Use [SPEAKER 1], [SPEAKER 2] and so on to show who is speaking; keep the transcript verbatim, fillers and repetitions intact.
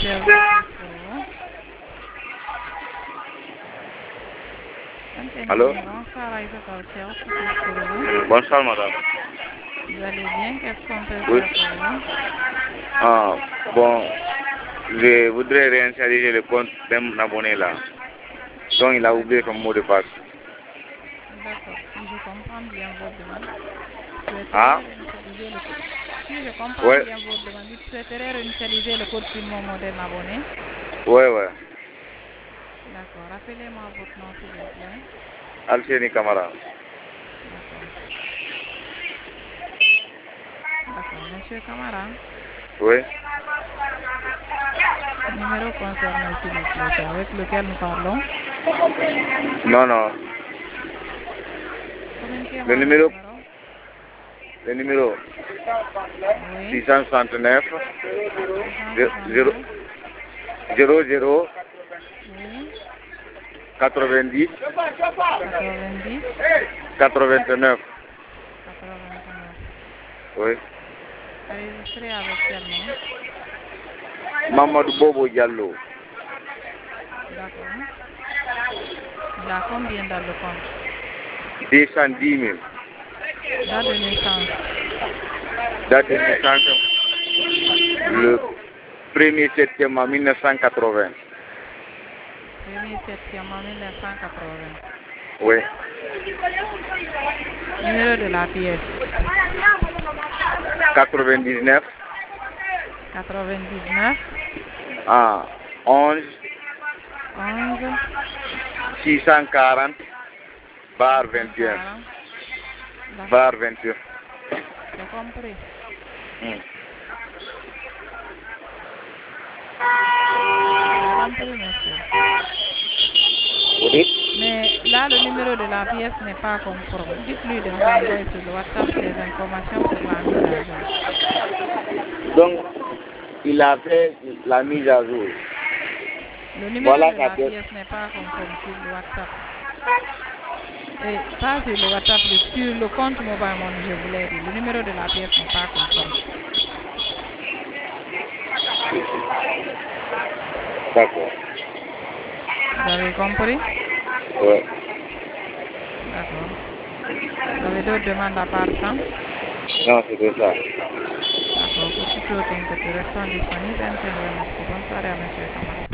[SPEAKER 1] service pour vous.
[SPEAKER 2] Allô?
[SPEAKER 1] Bonsoir, Aïssa Kalcher, que puis-je pour vous?
[SPEAKER 2] Bonsoir, madame.
[SPEAKER 1] Vous allez bien? Qu'est-ce qu'on peut
[SPEAKER 2] Oui.
[SPEAKER 1] faire pour vous?
[SPEAKER 2] Ah, bon, je voudrais réinitialiser le compte d'un abonné là. Donc, il a oublié son mot de passe.
[SPEAKER 1] D'accord. Si je comprends bien votre demande, vous
[SPEAKER 2] Ah?
[SPEAKER 1] souhaiterez réinitialiser le code. Si je comprends
[SPEAKER 2] Ouais,
[SPEAKER 1] bien votre demande, vous souhaiterez réinitialiser le code Filmo Moderne abonné.
[SPEAKER 2] ouais, ouais.
[SPEAKER 1] D'accord. Rappelez-moi votre nom, s'il vous plaît.
[SPEAKER 2] Alceni Camara.
[SPEAKER 1] D'accord. D'accord. Monsieur Camara,
[SPEAKER 2] Oui.
[SPEAKER 1] numéro concerné, s'il vous plaît, c'est avec lequel nous parlons.
[SPEAKER 2] Non, non. Le
[SPEAKER 1] Communiquez-moi le
[SPEAKER 2] numéro,
[SPEAKER 1] numéro.
[SPEAKER 2] le numéro
[SPEAKER 1] Oui.
[SPEAKER 2] six cent soixante-neuf zéro
[SPEAKER 1] six cent soixante-neuf.
[SPEAKER 2] zéro
[SPEAKER 1] Oui.
[SPEAKER 2] quatre-vingt-dix
[SPEAKER 1] quatre-vingt-dix.
[SPEAKER 2] quatre-vingt-neuf.
[SPEAKER 1] quatre-vingt-neuf.
[SPEAKER 2] Oui.
[SPEAKER 1] Enregistré avec quel nom?
[SPEAKER 2] Mamadou Bobo Diallo.
[SPEAKER 1] D'accord. Il a combien dans le compte?
[SPEAKER 2] deux cent dix mille.
[SPEAKER 1] Date de naissance.
[SPEAKER 2] Date de naissance, le premier septembre mille neuf cent quatre-vingts.
[SPEAKER 1] premier septembre mille neuf cent quatre-vingts.
[SPEAKER 2] Oui.
[SPEAKER 1] Numéro de la pièce.
[SPEAKER 2] quatre-vingt-dix-neuf.
[SPEAKER 1] quatre-vingt-dix-neuf.
[SPEAKER 2] Ah, onze.
[SPEAKER 1] onze.
[SPEAKER 2] six cent quarante. Bar vingt et un. Bar
[SPEAKER 1] D'accord.
[SPEAKER 2] vingt et un.
[SPEAKER 1] C'est compris.
[SPEAKER 2] Hmm.
[SPEAKER 1] C'est compris, monsieur.
[SPEAKER 2] Vous dites?
[SPEAKER 1] Mais là, le numéro de la pièce n'est pas conforme. Dites-lui de vous envoyer sur le WhatsApp les informations pour la mise à jour.
[SPEAKER 2] Donc, il a fait la mise à jour.
[SPEAKER 1] Le numéro
[SPEAKER 2] Voilà
[SPEAKER 1] de
[SPEAKER 2] sa
[SPEAKER 1] la
[SPEAKER 2] pièce.
[SPEAKER 1] pièce n'est pas conforme sur le WhatsApp. Et pas sur le WhatsApp, sur le compte mobile money, je vous l'ai dit. Le numéro de la pièce n'est pas conforme.
[SPEAKER 2] D'accord.
[SPEAKER 1] Vous avez compris?
[SPEAKER 2] Ouais.
[SPEAKER 1] D'accord. Vous avez d'autres demandes à part ça?
[SPEAKER 2] Non, c'était ça.
[SPEAKER 1] D'accord. Pour toute autre inquiétude, restons disponibles. Merci. Bonne soirée à monsieur Kamara.